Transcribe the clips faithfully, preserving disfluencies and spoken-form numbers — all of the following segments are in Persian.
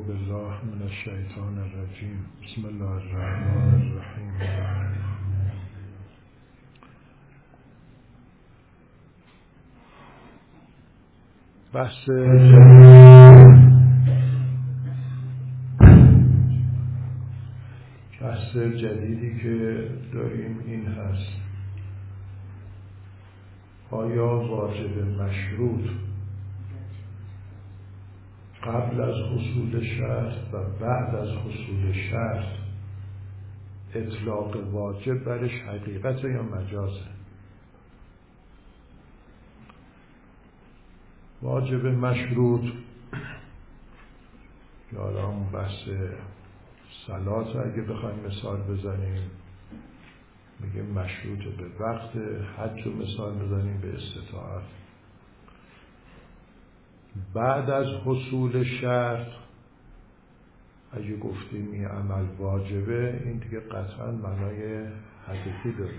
أعوذ بالله من الشیطان الرجیم. بسم الله الرحمن الرحیم. بحث بحث جدیدی که داریم این هست: آیا واجب مشروط قبل از حصول شرط و بعد از حصول شرط اطلاق واجب برش حقیقت یا مجازه؟ واجب مشروط یا حالا همون بحث صلات اگه بخوایم مثال بزنیم میگه مشروط به وقت، حج رو مثال بزنیم به استطاعت. بعد از حصول شرط اگه گفتیم این عمل واجبه، این دیگه قطعا معنای حقیقی داره.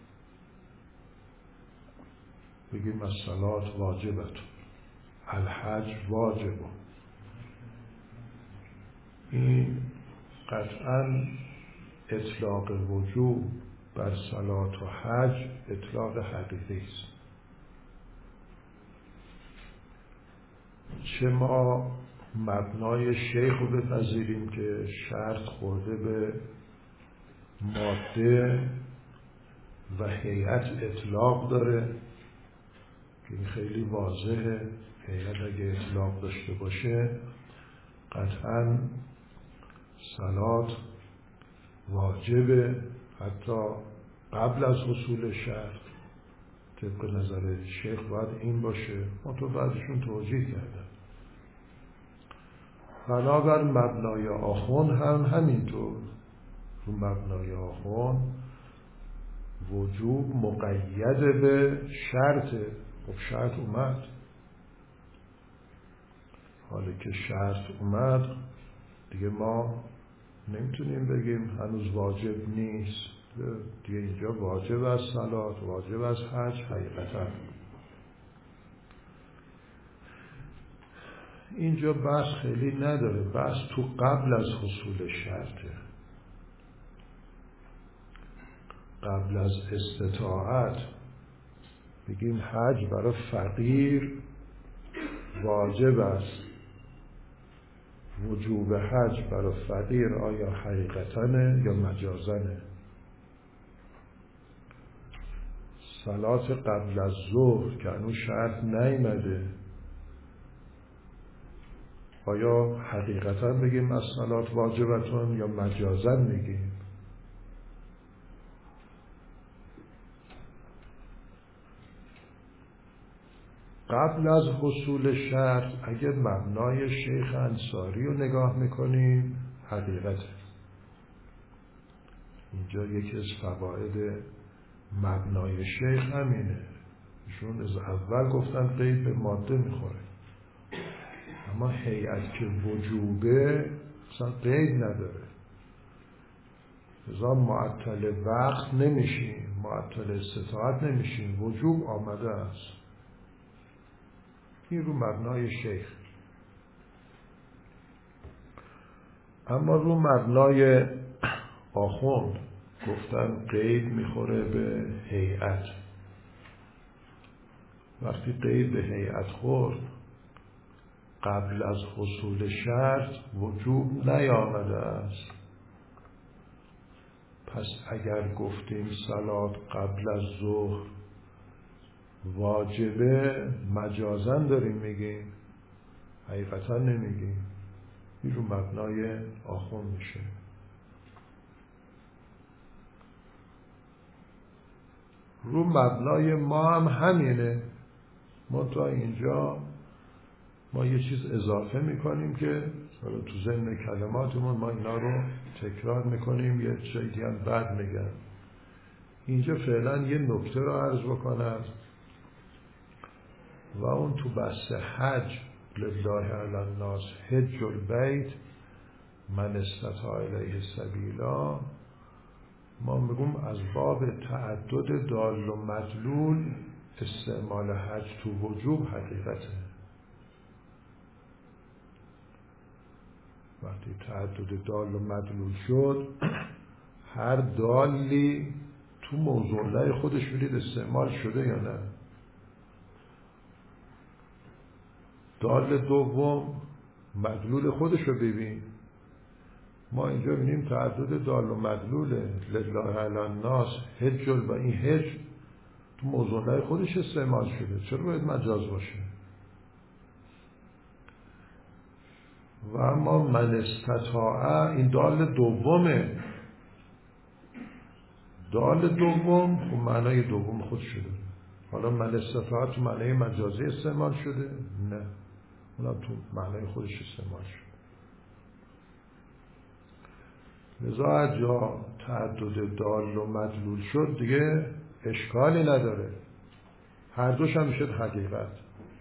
بگیم الصلاة واجبت، الحج واجبه، این قطعا اطلاق وجوب بر صلات و حج اطلاق حقیقی است. چه ما مبنای شیخ رو بپذیریم که شرط خورده به ماده و هیئت اطلاق داره که این خیلی واضحه، هیئت اگه اطلاق داشته باشه قطعا صلات واجبه، حتی قبل از حصول شرط. طبق نظر شیخ باید این باشه، ما تو بعضشون توجیه کردن. بنابر مبنای آخوند هم همینطور. رو مبنای آخوند وجوب مقید به شرطه. خب شرط اومد، حالا که شرط اومد دیگه ما نمیتونیم بگیم هنوز واجب نیست، دیگه اینجا واجب از صلات، واجب از حج حقیقتا. اینجا بحث خیلی نداره، بحث تو قبل از حصول شرطه. قبل از استطاعت بگیم حج برای فقیر واجب است، وجوب حج برای فقیر آیا حقیقتانه یا مجازنه؟ صلات قبل از ظهر که هنوز شرط نیامده آیا حقیقتا بگیم از صلات واجبتون یا مجازن میگیم؟ قبل از حصول شرط اگه مبنای شیخ انصاری رو نگاه میکنیم حقیقته. اینجا یکی از فواید مبنای شیخ همینه، ایشون از اول گفتن قید به ماده میخوره، اما هیئت که وجوبه اصلا قید نداره، لذا معطل وقت نمیشیم، معطل استطاعت نمیشیم، وجوب آمده است. این رو مبنای شیخ. اما رو مبنای آخوند گفتن قید میخوره به هیئت. وقتی قید به هیئت خورد قبل از حصول شرط وجوب نیامده است. پس اگر گفتیم صلات قبل از ظهر واجبه، مجازن داریم میگیم، حقیقتا نمیگیم. این رو مبنای آخوند میشه. رو مبنای ما هم همینه، منتها اینجا ما یه چیز اضافه میکنیم که حالا تو ضمن کلماتمون ما اینا رو تکرار میکنیم، یه چیزی هم بعد میگن. اینجا فعلا یه نکته رو عرض بکنم و اون تو بحث حج لله علی الناس حج البیت من استطاع الیه سبیلا، ما میگم از باب تعدد دال و مدلول استعمال حج تو وجوب حقیقته. وقتی تعدد دال و مدلول شد، هر دالی تو موضوع لای خودش برید استعمال شده یا نه. دال دوم مدلول خودش رو ببین. ما اینجا ببینیم تعدد دال و مدلوله لله علی الناس حج و این حج تو موضوع لای خودش استعمال شده، چرا باید مجاز باشه؟ و اما من استطاع این دال دومه. دال دوم خب معنای دوم خود شده. حالا من استطاع تو معنای مجازی استعمال شده؟ نه، اونم تو معنای خودش استعمال شده. لذا جا تعدد دال و مدلول شد دیگه اشکالی نداره، هر دوش هم میشد حقیقت.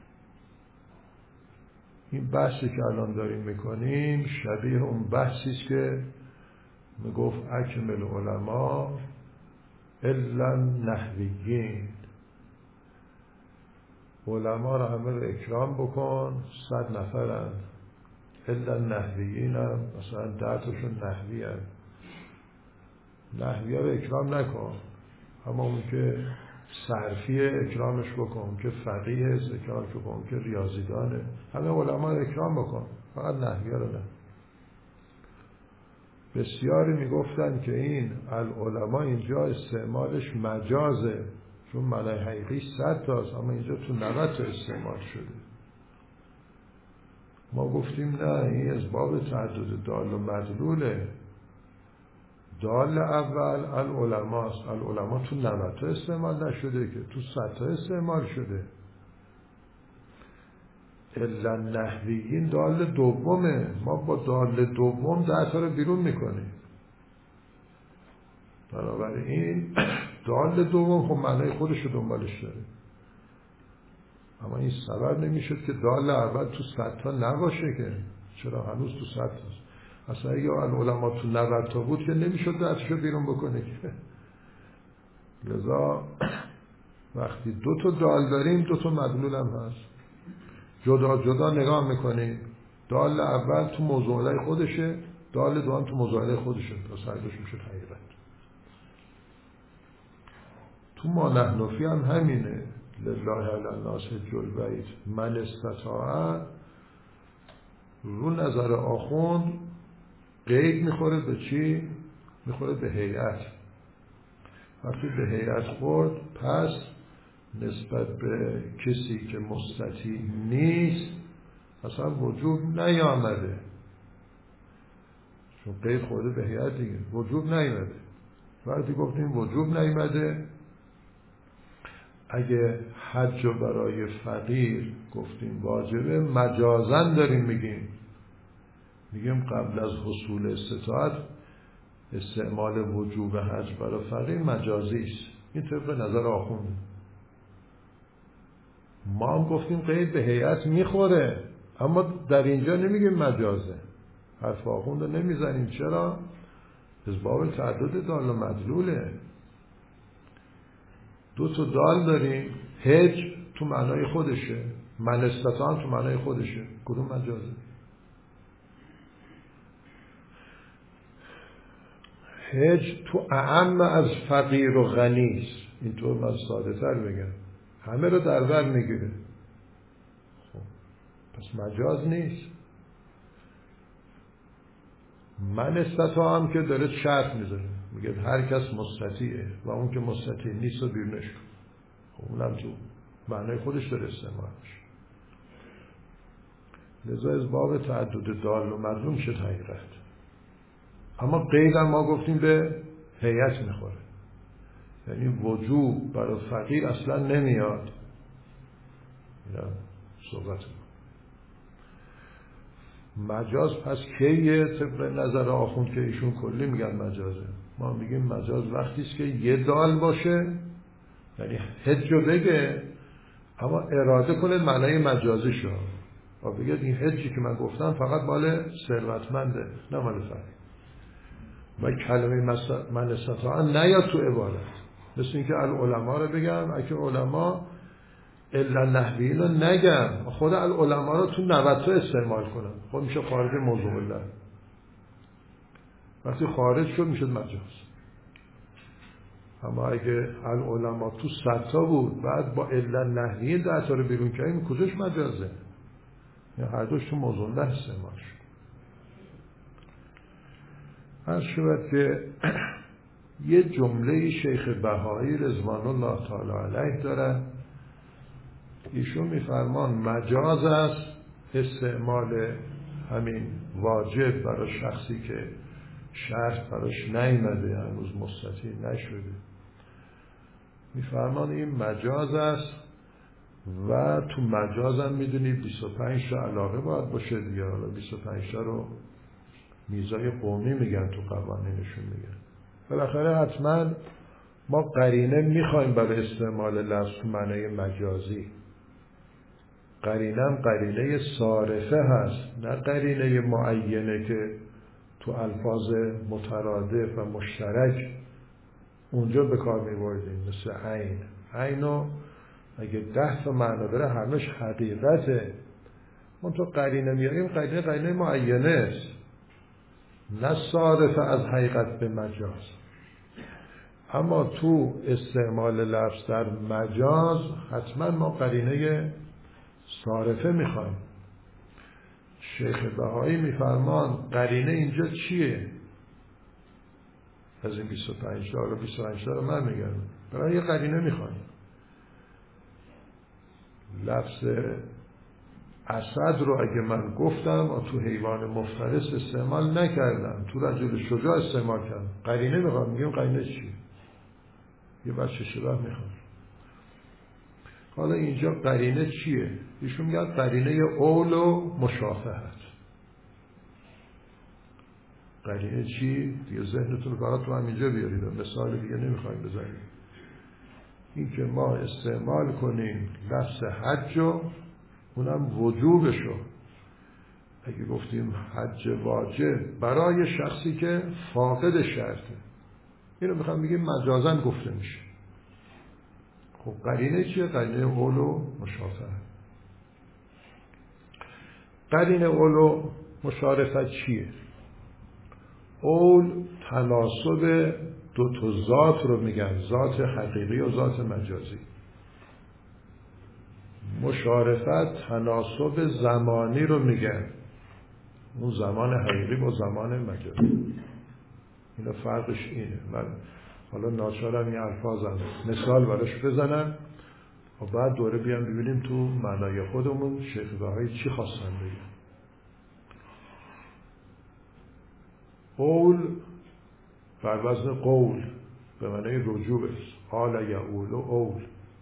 این بحثی که الان داریم میکنیم شبیه اون بحثی است که میگفت اکمل علما الا نحویین، علما رو همه رو اکرام بکن، صد نفرن، الا نحویین هم مثلا ده تاشون نحوی هم. نحوی ها رو اکرام نکن، اما اون که صرفیه اکرامش بکن، که فقیه است اکرامش بکن، که ریاضیدانه، همه علما رو اکرام بکن، فقط نحوی ها رو نه. بسیاری میگفتن که این العلماء اینجا استعمالش مجازه، چون معنای حقیقی صد تاست، اما اینجا تو نود تا استعمال شده. ما گفتیم نه، این از باب تعدد دال و مدلوله. دال اول العلماء است، العلماء تو نود تا استعمال نشده که تو صد تا استعمال شده. الا نحویین دال دومه، ما با دال دوم ده تا رو بیرون میکنیم. بنابراین دال دوم خب معنای خودش رو دنبالش داره، اما این سبب نمیشد که دال اول تو صد تا نباشه، که چرا هنوز تو صد تاست. اصلا اگه العلماء تو نود تا بود که نمیشد ده تاشو بیرون بکنه که. لذا وقتی دو تا دال داریم دو تا مدلول هم هست، جدا جدا نگاه میکنیم. دال اول تو موضوعهای خودشه، دال دوم تو موضوعهای خودشه، تا سرگوش میشه حقیقت. تو ما نحنفی هم همینه، لله علی الناس حج البیت من استطاع. رو نظر آخوند قید میخوره به چی؟ میخوره به هیئت. وقتی به هیئت خورد پس نسبت به کسی که مستطیع نیست اصلا وجوب نیامده، چون قید خورده به هیئت دیگه، وجوب نیامده. وقتی گفتیم وجوب نیامده، اگه حج برای فقیر گفتیم واجبه، مجازن داریم میگیم میگیم قبل از حصول استطاعت استعمال وجوب حج برای فقیر مجازی است. این طبق نظر آخونده. ما هم گفتیم قید به هیئت میخوره، اما در اینجا نمیگیم مجازه. حرف آخونده نمیزنیم. چرا؟ از باب تعدد دال و مدلوله. دو تا دال داریم، حج تو معنای خودشه، من استطاع تو معنای خودشه، کدوم مجازه؟ حج تو اعم از فقیر و غنی است. اینطور من ساده تر بگم، همه رو در بر میگیره. خب پس مجاز نیست. من استطاع هم که داره شرط میذاره، میگه هر کس مستطیعه و اون که مستطیع نیست رو بیرونش کن. خب اونم تو معنای خودش داره استعمال میشه. لذا از باب تعدد دال و مدلول شد حقیقت. اما قید هم ما گفتیم به هیئت میخوره، یعنی وجوب برای فقیر اصلا نمیاد. اینا صحبت مجاز پس کیه؟ طبق نظر آخوند که ایشون کلی میگن مجازه. ما میگیم مجاز وقتی است که یه دال باشه، یعنی حج رو بگه اما اراده کنه معنای مجازی شو و بگه این حجی که من گفتم فقط مال ثروتمنده نه مال فقیر. و کلمه من استطاع نیاد تو عبارت، مثل اینکه العلماء رو بگم، اگه علما الا نحویین رو نگم، خود العلماء رو تو نود تا استعمال کنم، خب میشه خارج موضوع الله. وقتی خارج شد میشد مجاز. اما اگه العلماء تو صد تا بود بعد با علت نحویه ده تا رو بیرون کردیم کجاش مجازه؟ یعنی هر دوش تو موضوع نه استعمال شد. هر شود که یه جمله شیخ بهایی رضوان الله تعالی علیه دارن، ایشون میفرمان مجاز است استعمال همین واجب برای شخصی که شرط براش نیامده، هنوز مستطیع نشده، میفرمان این مجاز است و تو مجاز هم میدونید بیست و پنج تا علاقه باید باشه دیگه. حالا بیست و پنج تا رو میزای قومی میگن، تو قوانینشون میگن. بالاخره حتما ما قرینه میخوایم برای استعمال لفظ تو معنی مجازی. قرینه هم قرینه صارفه هست، نه قرینه معینه که تو الفاظ مترادف و مشترک اونجا به کار میبردیم، مثل عین. عینو اگه ده تا معنا داره همش حقیقته، اون تو قرینه میاریم قرینه قرینه معینه است، نه صارفه از حقیقت به مجاز. اما تو استعمال لفظ در مجاز حتما ما قرینه صارفه میخوایم. شیخ بهایی میفرمان قرینه اینجا چیه؟ از این بیست و پنج تا رو بیست و پنج تا رو من میگم برای یه قرینه میخوایم. لفظ اسد رو اگه من گفتم و تو حیوان مفترس استعمال نکردم، تو رجل شجاع استعمال کردم، قرینه میخوام. میگم قرینه چیه؟ یه بچه شبه میخوام. حالا اینجا قرینه چیه؟ ایشون میگه قرینه اول و مشافهت. قرینه چی؟ دیگه ذهنتون فقط تو همینجا بیارید، مثال دیگه نمیخوایم بزنیم. این که ما استعمال کنیم لفظ حج و اونم وجوبشو، اگه گفتیم حج واجب برای شخصی که فاقد شرطه، اینو میخوام بگیم مجازاً گفته میشه. خب قرینه چیه؟ قرینه اول و مشافهت. قرینه اول و مشارفت چیه؟ اول تناسب دو تا ذات رو میگن، ذات حقیقی و ذات مجازی. مشارفت تناسب زمانی رو میگن، اون زمان حقیقی با زمان مجازی. اینا فرقش اینه. من حالا ناچارم این الفاظم مثال براش بزنم و بعد دوره بیام ببینیم تو معنای خودمون شیخ بهایی چی خواستن بگن. قول بر وزن قول به معنی رجوع است. قال یقول و اول.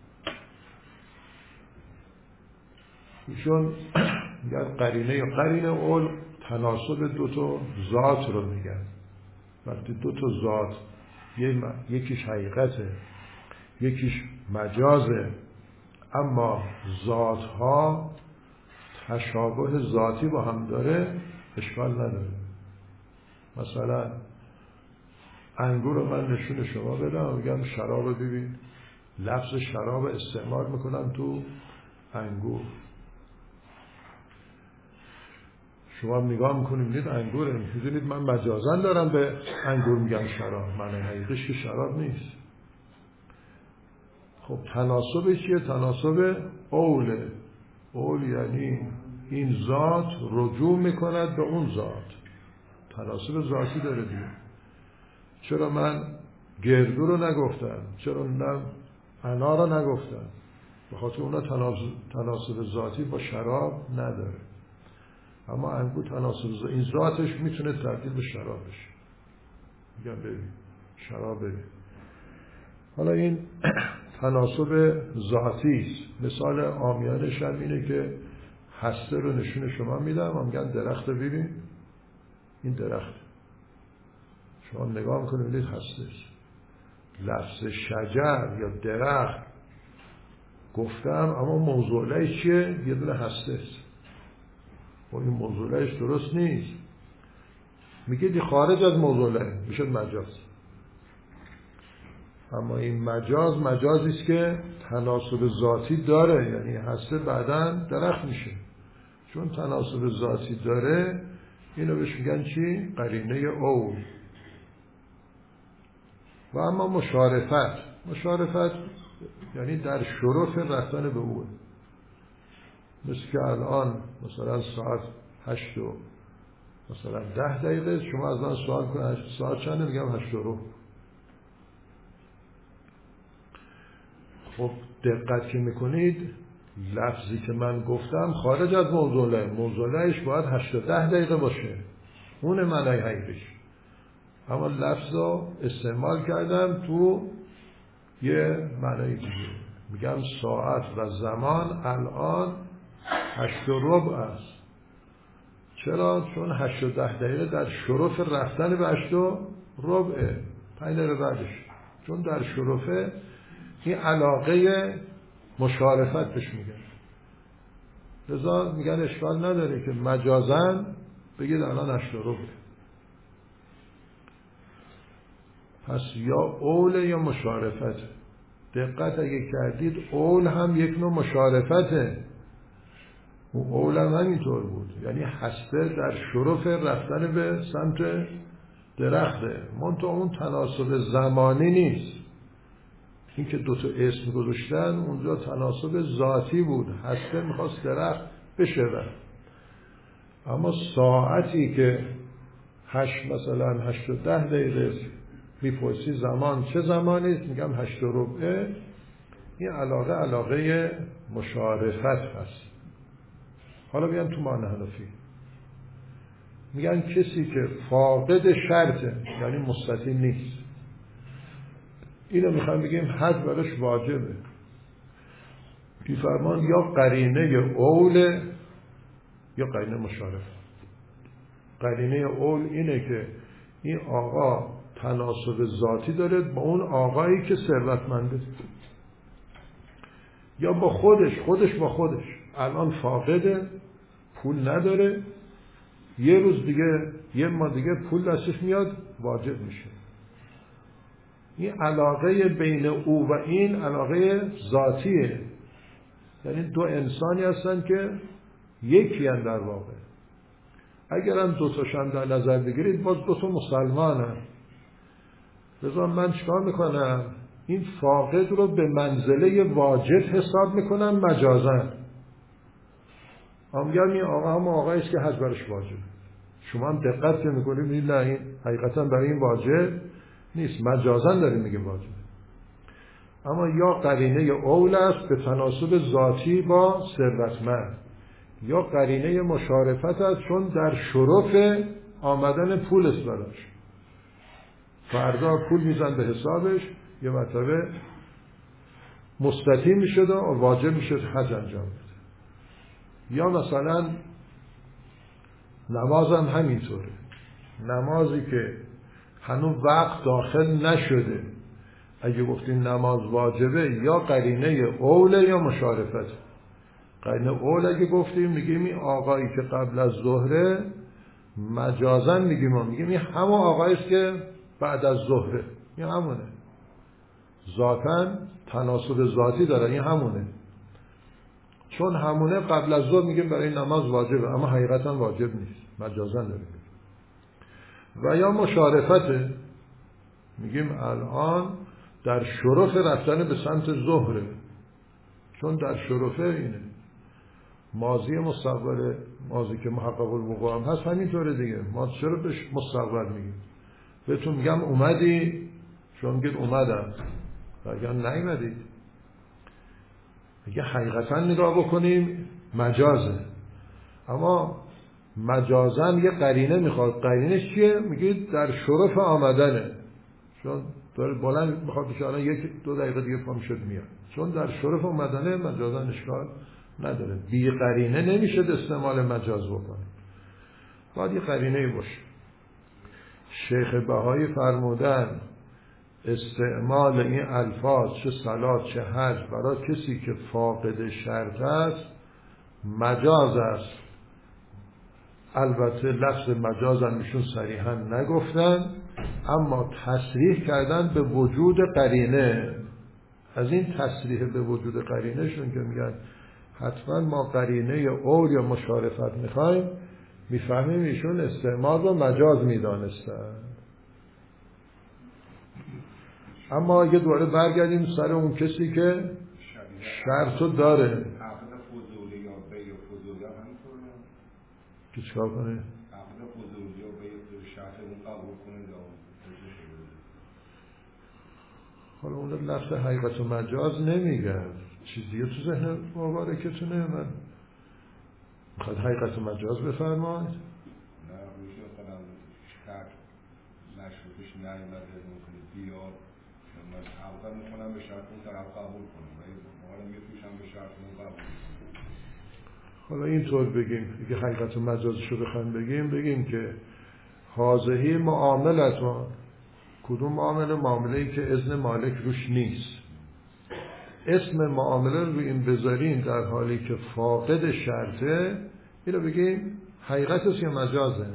ایشون میگن قرینه یا قرینه اول تناسب دو تا ذات رو میگن. وقتی دو تا ذات یکیش حقیقته یکیش مجازه، اما ذاتها تشابه ذاتی با هم داره، اشکال نداره. مثلا انگور رو من نشون شما بدم و میگم شراب ببین، لفظ شراب استعمال میکنم تو انگور، شما نگاه میکنیم میدید انگوره، میدونید من مجازن دارم به انگور میگم شراب، معنی حقیقیش که شراب نیست. خب تناسب چیه؟ تناسب اوله. اول یعنی این ذات رجوع میکند به اون ذات، تناسب ذاتی داره دیگه. چرا من گردو رو نگفتم؟ چرا نه انا رو نگفتم؟ به خاطر اونا تناسب ذاتی با شراب نداره. اما انگور تناسب ذاتی، این ذاتش میتونه تبدیل به شراب بشه. میگم ببین شراب ببین. حالا این تناسب ذاتی است. مثال عامیانش هم اینه که هسته رو نشون شما میدم و میگن درخت ببین، این درخت شما نگاه میکنید میدید هسته است. لفظ شجر یا درخت گفتم اما موضوعش چیه؟ یه دونه هسته است. و این موضوعش درست نیست، میگه دی خارج از موضوعه، میشه مجاز. اما این مجاز مجازی است که تناسب ذاتی داره، یعنی هسته بعداً درخت میشه. چون تناسب ذاتی داره اینو بهش میگن چی؟ قرینه اول. و اما مشارفت، مشارفت یعنی در شرف رفتن به او، مثل که الان مثلا ساعت هشت و مثلا ده دقیقه، شما از من سوال کنید ساعت چنده، میگم هشت و ربع. خب دقت که میکنید لفظی که من گفتم خارج از موضوعه، موضوعش باید هشت و ده دقیقه باشه، اون معنی حقیقیش، اما لفظ رو استعمال کردم تو یه معنی دیگه. میگم ساعت و زمان الان هشت و ربع است. چرا؟ چون هشت و ده دقیقه در شرف رفتن به هشت و ربعه، پنج دقیقه بعدش، چون در شرفه این علاقه مشارفت بهش میگن. لذا میگن اشکال نداره که مجازاً بگید الان هشت و ربعه. پس یا اول یا مشارفت. دقت اگه کردید اول هم یک نوع مشارفته، اون اول هم همینطور بود، یعنی هسته در شرف رفتن به سمت درخته، منتها اون تناسب زمانی نیست. این که دوتا اسم گذاشتن اونجا تناسب ذاتی بود، هسته میخواست درخت بشه. اما ساعتی که هشت مثلا هشت و ده دقیقه میپرسی زمان چه زمانی، میگم هشت و ربعه، این علاقه علاقه مشارفت هست. حالا بیان تو معنی حنفی میگن کسی که فاقد شرطه، یعنی مستطیع نیست، اینو میخوایم بگیم حد براش واجبه. میفرمان یا قرینه اوله یا قرینه مشارفت. قرینه اول اینه که این آقا تناسب ذاتی داره با اون آقایی که ثروتمنده، یا با خودش، خودش با خودش الان فاقده، پول نداره، یه روز دیگه یه ماه دیگه پول دستش میاد واجب میشه. این علاقه بین او و این علاقه ذاتیه، یعنی دو انسانی هستن که یکی هستن در واقع. اگر هم دو تاشم در نظر بگیرید باز دو تا مسلمان هم. لذا من چکار میکنم؟ این فاقد رو به منزله واجب حساب میکنم مجازن. هم میگم این آقا هم آقایی است که حج برش واجب. شما هم دقت که میکنید نه این حقیقتا برای این واجب نیست، مجازن داریم میگه واجب. اما یا قرینه اول است به تناسب ذاتی با ثروتمند، یا قرینه مشارفت است چون در شرف آمدن پول است براش، فردا پول میزن به حسابش، یه مرتبه مستطیع میشد و واجب میشد حج انجام بده. یا مثلا نماز هم همینطوره، نمازی که هنوز وقت داخل نشده اگه گفتیم نماز واجبه، یا قرینه اوله یا مشارفت. قرینه اول اگه گفتیم میگیم این آقایی که قبل از ظهره، مجازن میگیم ما میگیم این همون آقایی است که بعد از ظهره، این همونه، ذاتاً تناسب ذاتی داره، این همونه. چون همونه قبل از ظهر میگیم برای نماز واجبه، اما حقیقتا واجب نیست، مجازن داره. و یا مشارفته، میگیم الان در شرف رفتن به سمت ظهره، چون در شرفه اینه. ماضی مستقبل، ماضی که محقق الوقوع هم هست همینطوره دیگه، ما چرا بهش مستقبل میگیم؟ بهتون میگم اومدی، چون میگید اومدم، اگر نیومدید. اگه حقیقتا نگاه بکنیم مجازه، اما مجازن یه قرینه میخواد. قرینش چیه؟ میگید در شرف آمدنه، چون داره بلند میخواد بشه الان یک دو دقیقه دیگه پام شد میاد، چون در شرف آمدنه مجازن اشکال نداره. بی قرینه نمیشه استعمال مجاز بکنه، باید یه قرینه باشه. شیخ بهایی فرمودن استعمال این الفاظ چه صلات چه حج برای کسی که فاقد شرط است مجاز است. البته لفظ مجاز هم ایشون صریحا نگفتن، اما تصریح کردن به وجود قرینه. از این تصریح به وجود قرینه شون که میگن حتما ما قرینه اول یا مشارفت میخوایم، میفهمیم ایشون استعمال رو مجاز میدانستن. اما یه دوره برگردیم سر اون کسی که شرطو داره. عقد فضولی یا بی فضولی هم همینطوره که چکار کنه؟ عقد فضولی یا بی شرط اون قبول کنه یا حالا اون لفظ حقیقت و مجاز نمیگن، چیزیه تو ذهن مبارکتونه؟ من میخواد حقیقت و مجاز بفرمایید؟ نه روشی مثلا شرط مشروطش نیامده ممکنه بیاد من عقد میکنم به شرط اون طرف قبول کنم و حالا میفروشم به شرط اون قبول کنم. حالا اینطور بگیم اگه حقیقت و مجازش رو بخوایم بگیم بگیم که حاضهی معاملتون، کدوم معامله؟ معامله‌ای که اذن مالک روش نیست. اسم معامله رو این بذاریم در حالی که فاقد شرطه، اینو بگیم حقیقتش یا مجازه.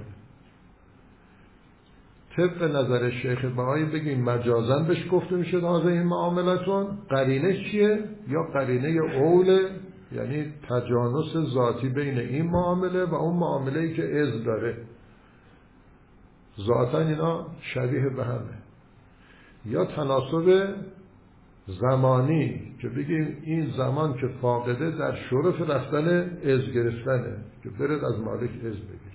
طبق نظر شیخ بهایی بگیم مجازن بهش گفته میشه حاضهی معاملتون. قرینه چیه؟ یا قرینه اوله، یعنی تجانس ذاتی بین این معامله و اون معامله‌ای که اذن داره. ذاتاً اینا شبیه به همه. یا تناسب زمانی که بگیم این زمان که فاقده در شرف رفتن اذن گرفتنه که برد از مالک اذن بگیر.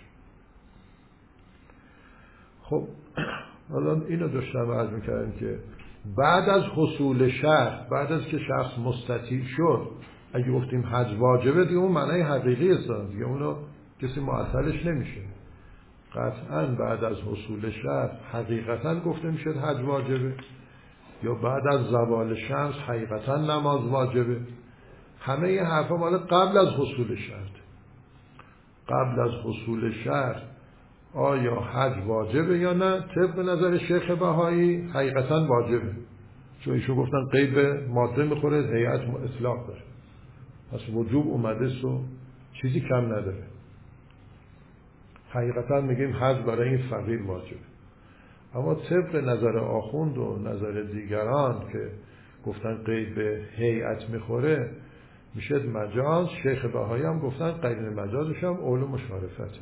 خب حالا اینو داشتم عرض می‌کردم که بعد از حصول شرط، بعد از که شخص مستطیع شد، اگه گفتیم حج واجبه دیگه اون معنی حقیقی است دیگه، اونو کسی معطلش نمیشه. قطعاً بعد از حصول شرط حقیقتاً گفته میشه حج واجبه، یا بعد از زوال شمس حقیقتاً نماز واجبه. همه این حرفا مال قبل از حصول شرط. قبل از حصول شرط آیا حج واجبه یا نه؟ طبق نظر شیخ بهایی حقیقتاً واجبه، چون ایشون گفتن قید به ماده میخوره، هیئت اطلاق داره، پس وجوب اومده سو چیزی کم نداره. حقیقتاً میگیم حج برای این فقیر واجبه. اما طبق نظر آخوند و نظر دیگران که گفتن قید به هیئت میخوره میشه مجاز. شیخ بهایی هم گفتن قرینه مجازش هم اول مشارفته.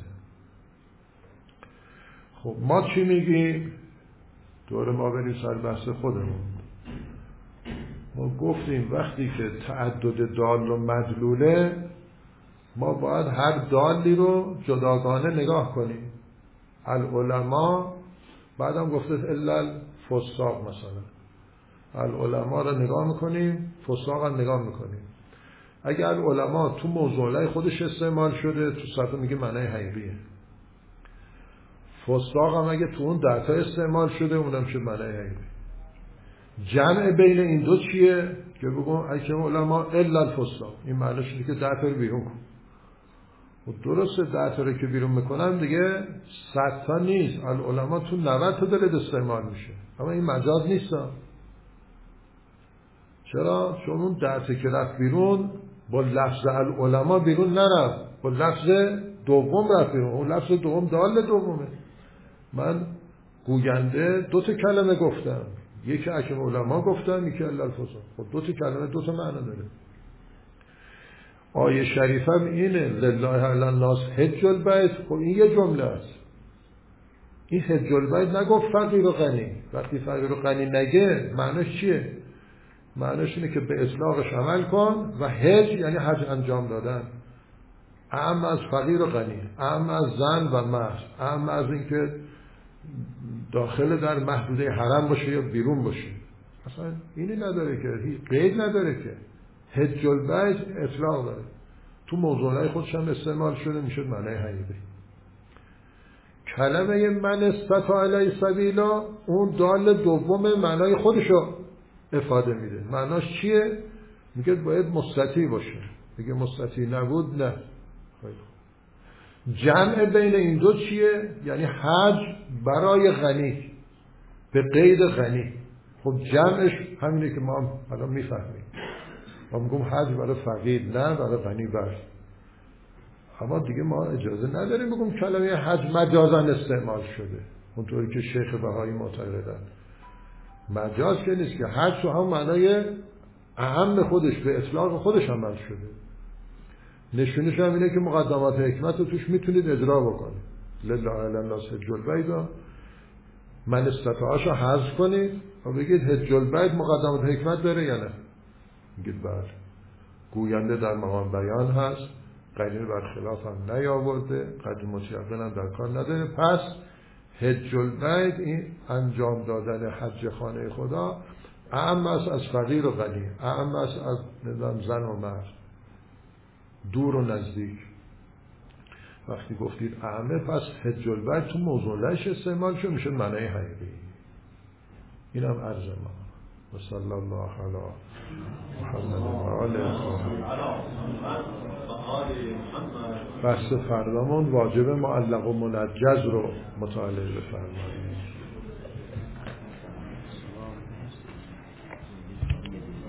خب ما چی میگیم؟ دوره ما بریم سر بحث خودمون. ما گفتیم وقتی که تعدد دال و مدلوله ما باید هر دالی رو جداگانه نگاه کنیم. العلماء بعدم گفته الا الفساق، مثلا العلماء رو نگاه میکنیم، فساق هم نگاه میکنیم. اگر العلماء تو موضوعی خودش استعمال شده تو صفحه میگه معنی حقیقیه. فساق هم اگه تو اون دتا استعمال شده اونم شد معنی حقیقی. جمع بین این دو چیه؟ که بگم اگه علماء الا الفساق، این معنیش اینه که دتا رو بیرون کن. و درسته دتا رو که بیرون میکنن دیگه صد تا نیست، العلماء تو نود تا دلد استعمال میشه، اما این مجاز نیست. چرا؟ چون اون دتا که رفت بیرون با لفظ العلماء بیرون نرفت، با لفظ دوم رفت بیرون. اون لفظ دوم دال دومه. من گوینده دو تا کلمه گفتم، یکی حکیم علما گفتن، یکی الا الفساق. خب دو تا کلمه دو تا معنی داره. آیه شریفه هم اینه لله علی الناس حج البیت. خب این یه جمله است. این حج البیت نگفت فقیر و غنی. وقتی فقیر و غنی نگه معنیش چیه؟ معنیش اینه که به اطلاقش عمل کن و حج یعنی حج انجام دادن. اعم از فقیر و غنی، اعم از زن و مرد، اعم از اینکه داخل در محدوده حرم باشه یا بیرون باشه. اصلا اینی نداره که، قید نداره که. حج البیت اطلاق داره. تو موضوعهای خودش هم استعمال شده، میشه معنی حقیقی. کلمه من استطاع الیه سبیلا اون دال دوم معنای خودشو افاده میده. معناش چیه؟ میگه باید مستطیع باشه. میگه مستطیع نبود نه. جمع بین این دو چیه؟ یعنی حج برای غنی به قید غنی. خب جمعش همینه که ما هم الان میفهمیم. ما میگم حج برای فقیر نه برای غنی بر. اما دیگه ما اجازه نداریم بگم کلمه حج مجازاً استعمال شده اونطوری که شیخ بهایی معتقدن. مجاز که نیست که حج تو هم معنای اهم خودش به اطلاق خودش عمل شده. نشونش هم اینه که مقدمات حکمت رو توش میتونید اجرا بکنید. لله علی الناس حج البیت من استطاعش رو حذف کنید، و بگید حج البیت مقدمات حکمت داره یا نه؟ میگید بله. گوینده در مقام بیان هست، قرینه برخلاف هم نیاورده، قدر متیقن هم در کار نداره. پس حج البیت، این انجام دادن حج خانه خدا، اعم است از فقیر و غنی، اعم است از نظام زن و مرد، دور و نزدیک. وقتی گفتید اعمه، پس حج البیت تو موضوعش استعمال شد، میشه معنی حقیقی. این هم عرض ما. و صلی الله علی محمد و آله. بحث فردامون واجب معلق و منجز رو مطالعه بفرمایید.